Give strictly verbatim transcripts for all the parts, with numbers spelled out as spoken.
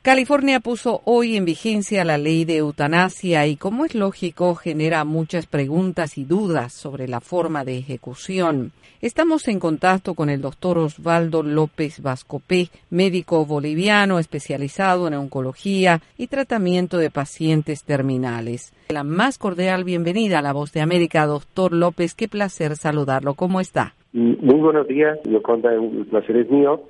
California puso hoy en vigencia la ley de eutanasia y, como es lógico, genera muchas preguntas y dudas sobre la forma de ejecución. Estamos en contacto con el doctor Osvaldo López Vascopé, médico boliviano especializado en oncología y tratamiento de pacientes terminales. La más cordial bienvenida a La Voz de América, doctor López. Qué placer saludarlo. ¿Cómo está? Muy buenos días, Yoconda, el placer es mío.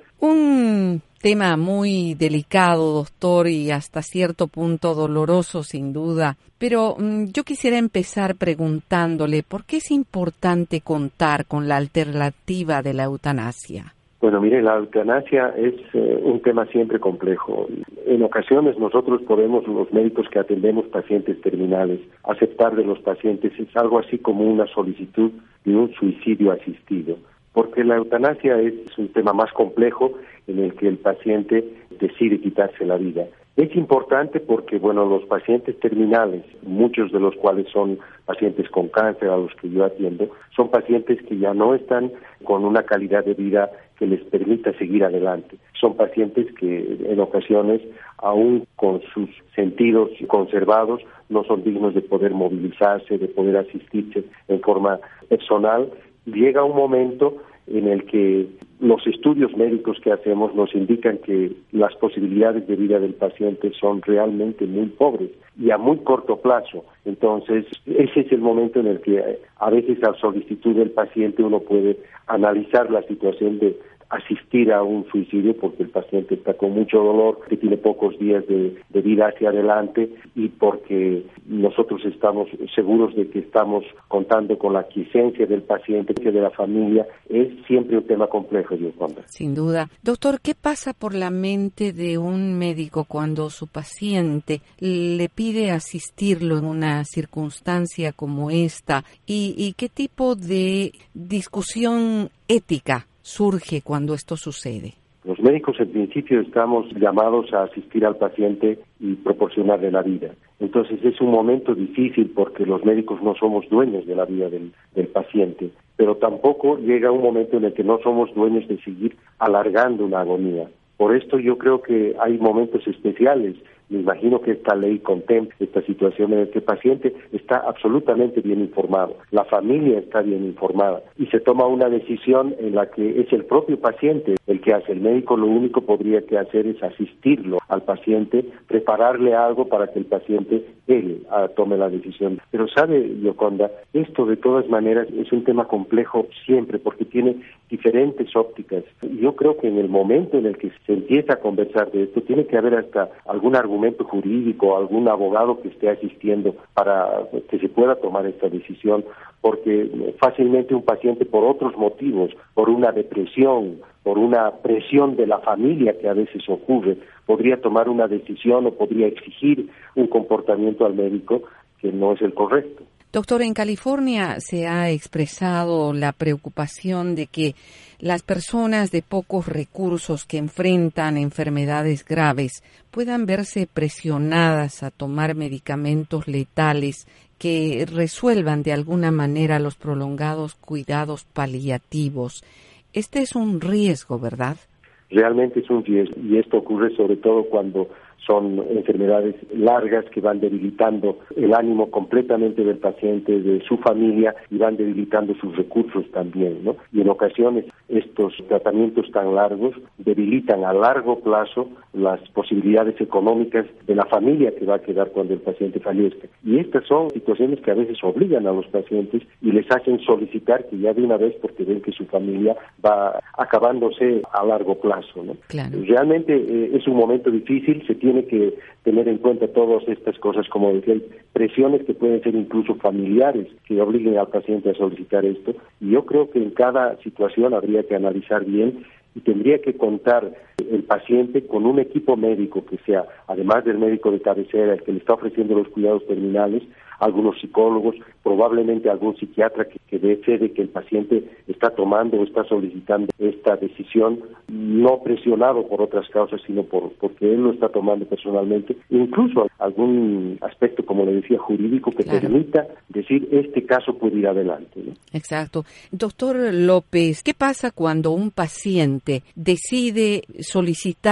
Un tema muy delicado, doctor, y hasta cierto punto doloroso, sin duda. Pero um, yo quisiera empezar preguntándole, ¿por qué es importante contar con la alternativa de la eutanasia? Bueno, mire, la eutanasia es eh, un tema siempre complejo. En ocasiones nosotros podemos, los médicos que atendemos pacientes terminales, aceptar de los pacientes es algo así como una solicitud de un suicidio asistido, porque la eutanasia es un tema más complejo en el que el paciente decide quitarse la vida. Es importante porque, bueno, los pacientes terminales, muchos de los cuales son pacientes con cáncer a los que yo atiendo, son pacientes que ya no están con una calidad de vida que les permita seguir adelante. Son pacientes que en ocasiones, aún con sus sentidos conservados, no son dignos de poder movilizarse, de poder asistirse en forma personal. Llega un momento en el que los estudios médicos que hacemos nos indican que las posibilidades de vida del paciente son realmente muy pobres y a muy corto plazo. Entonces, ese es el momento en el que a veces a solicitud del paciente uno puede analizar la situación de asistir a un suicidio porque el paciente está con mucho dolor, que tiene pocos días de, de vida hacia adelante y porque nosotros estamos seguros de que estamos contando con la quiesencia del paciente, que de la familia. Es siempre un tema complejo, Yoconda. Sin duda. Doctor, ¿qué pasa por la mente de un médico cuando su paciente le pide asistirlo en una circunstancia como esta? ¿Y, y qué tipo de discusión ética surge cuando esto sucede? Los médicos en principio estamos llamados a asistir al paciente y proporcionarle la vida. Entonces es un momento difícil porque los médicos no somos dueños de la vida del, del paciente, pero tampoco llega un momento en el que no somos dueños de seguir alargando una agonía. Por esto yo creo que hay momentos especiales. Me imagino que esta ley contempla esta situación en la que el paciente está absolutamente bien informado, la familia está bien informada y se toma una decisión en la que es el propio paciente el que hace. El médico lo único que podría que hacer es asistirlo al paciente, prepararle algo para que el paciente, él, uh, tome la decisión. Pero sabe, Yoconda, esto de todas maneras es un tema complejo siempre porque tiene diferentes ópticas. Yo creo que en el momento en el que se empieza a conversar de esto, tiene que haber hasta algún argumento jurídico, algún abogado que esté asistiendo para que se pueda tomar esta decisión, porque fácilmente un paciente por otros motivos, por una depresión, por una presión de la familia que a veces ocurre, podría tomar una decisión o podría exigir un comportamiento al médico que no es el correcto. Doctor, en California se ha expresado la preocupación de que las personas de pocos recursos que enfrentan enfermedades graves puedan verse presionadas a tomar medicamentos letales que resuelvan de alguna manera los prolongados cuidados paliativos. Este es un riesgo, ¿verdad? Realmente es un riesgo y esto ocurre sobre todo cuando son enfermedades largas que van debilitando el ánimo completamente del paciente, de su familia, y van debilitando sus recursos también, ¿no? Y en ocasiones estos tratamientos tan largos debilitan a largo plazo las posibilidades económicas de la familia que va a quedar cuando el paciente fallezca. Y estas son situaciones que a veces obligan a los pacientes y les hacen solicitar que ya de una vez, porque ven que su familia va acabándose a largo plazo, ¿no? Claro. Realmente eh, es un momento difícil, se tiene que tener en cuenta todas estas cosas, como decía, presiones que pueden ser incluso familiares que obliguen al paciente a solicitar esto, y yo creo que en cada situación habría que analizar bien y tendría que contar el paciente con un equipo médico que sea, además del médico de cabecera, el que le está ofreciendo los cuidados terminales, algunos psicólogos, probablemente algún psiquiatra que, que dé fe de que el paciente está tomando o está solicitando esta decisión, no presionado por otras causas, sino por porque él lo está tomando personalmente, incluso algún aspecto, como le decía, jurídico que claro. permita decir este caso puede ir adelante, ¿no? Exacto. Doctor López, ¿qué pasa cuando un paciente decide solicitar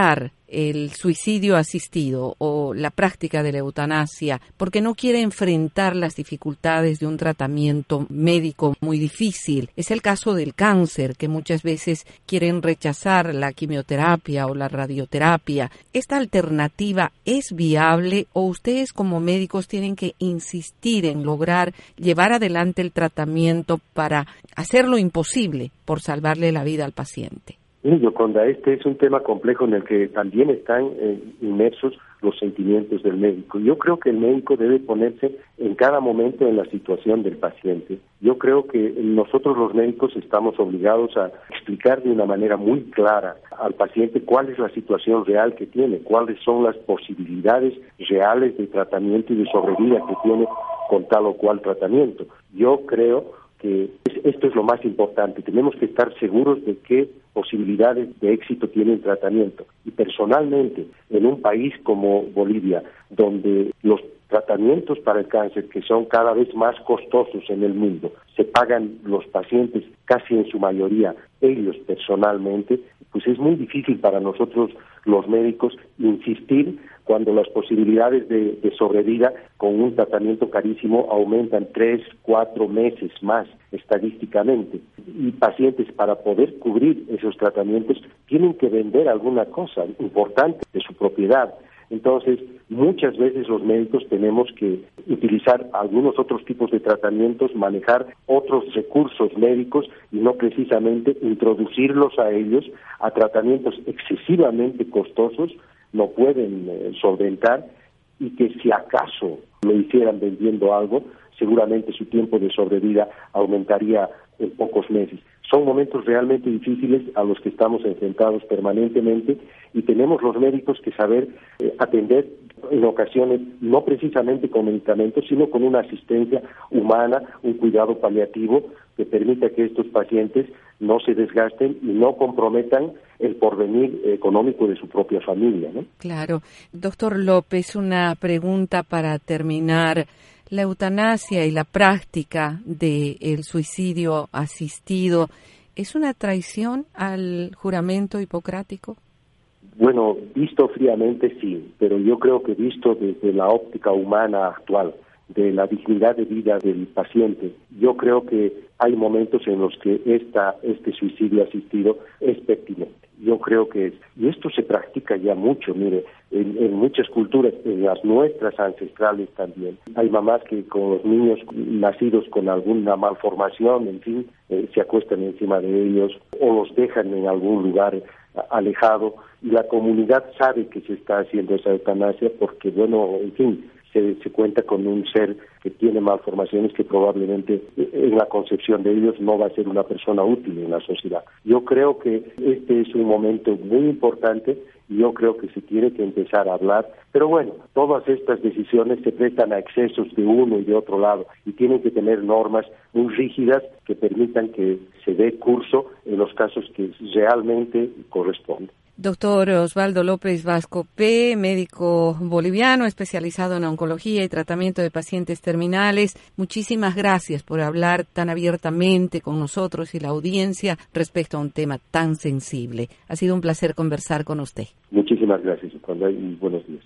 el suicidio asistido o la práctica de la eutanasia porque no quiere enfrentar las dificultades de un tratamiento médico muy difícil. Es el caso del cáncer, que muchas veces quieren rechazar la quimioterapia o la radioterapia. ¿Esta alternativa es viable o ustedes como médicos tienen que insistir en lograr llevar adelante el tratamiento para hacer lo imposible por salvarle la vida al paciente? Sí, Yoconda, este es un tema complejo en el que también están eh, inmersos los sentimientos del médico. Yo creo que el médico debe ponerse en cada momento en la situación del paciente. Yo creo que nosotros los médicos estamos obligados a explicar de una manera muy clara al paciente cuál es la situación real que tiene, cuáles son las posibilidades reales de tratamiento y de sobrevida que tiene con tal o cual tratamiento. Yo creo que esto es lo más importante. Tenemos que estar seguros de qué posibilidades de éxito tiene el tratamiento. Y personalmente, en un país como Bolivia, donde los tratamientos para el cáncer, que son cada vez más costosos en el mundo, se pagan los pacientes casi en su mayoría ellos personalmente, pues es muy difícil para nosotros los médicos insistir cuando las posibilidades de, de sobrevida con un tratamiento carísimo aumentan tres, cuatro meses más estadísticamente. Y pacientes, para poder cubrir esos tratamientos, tienen que vender alguna cosa importante de su propiedad. Entonces, muchas veces los médicos tenemos que utilizar algunos otros tipos de tratamientos, manejar otros recursos médicos y no precisamente introducirlos a ellos a tratamientos excesivamente costosos, no pueden eh, solventar, y que si acaso lo hicieran vendiendo algo, seguramente su tiempo de sobrevida aumentaría en pocos meses. Son momentos realmente difíciles a los que estamos enfrentados permanentemente y tenemos los médicos que saber eh, atender en ocasiones no precisamente con medicamentos, sino con una asistencia humana, un cuidado paliativo que permita que estos pacientes no se desgasten y no comprometan el porvenir económico de su propia familia, ¿no? Claro. Doctor López, una pregunta para terminar. La eutanasia y la práctica del suicidio asistido, ¿es una traición al juramento hipocrático? Bueno, visto fríamente sí, pero yo creo que visto desde la óptica humana actual, de la dignidad de vida del paciente, yo creo que hay momentos en los que esta, este suicidio asistido es pertinente. Yo creo que es, y esto se practica ya mucho, mire, en, en muchas culturas, en las nuestras ancestrales también. Hay mamás que con los niños nacidos con alguna malformación, en fin, eh, se acuestan encima de ellos o los dejan en algún lugar alejado, y la comunidad sabe que se está haciendo esa eutanasia porque, bueno, en fin, Se, se cuenta con un ser que tiene malformaciones que probablemente en la concepción de ellos no va a ser una persona útil en la sociedad. Yo creo que este es un momento muy importante y yo creo que se tiene que empezar a hablar, pero bueno, todas estas decisiones se prestan a excesos de uno y de otro lado y tienen que tener normas muy rígidas que permitan que se dé curso en los casos que realmente corresponden. Doctor Osvaldo López Vascopé, médico boliviano especializado en oncología y tratamiento de pacientes terminales, muchísimas gracias por hablar tan abiertamente con nosotros y la audiencia respecto a un tema tan sensible. Ha sido un placer conversar con usted. Muchísimas gracias, y buenos días.